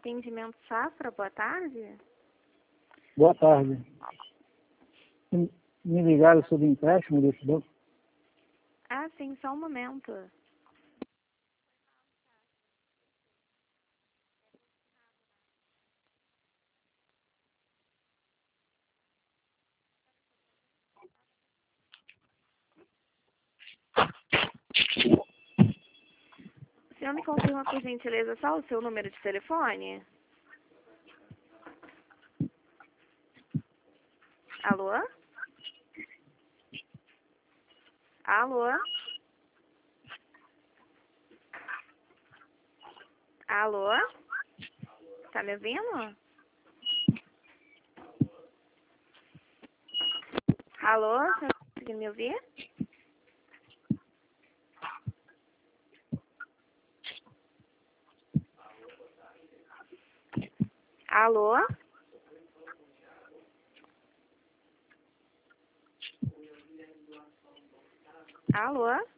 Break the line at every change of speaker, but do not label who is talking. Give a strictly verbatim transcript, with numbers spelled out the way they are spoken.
Atendimento Safra, boa tarde.
Boa tarde. Me ligaram sobre empréstimo desse banco?
Ah, sim, só um momento. O senhor me confirma, por gentileza, só o seu número de telefone? Alô? Alô? Alô? Tá me ouvindo? Alô? Você tá conseguindo me ouvir? Alô? Alô?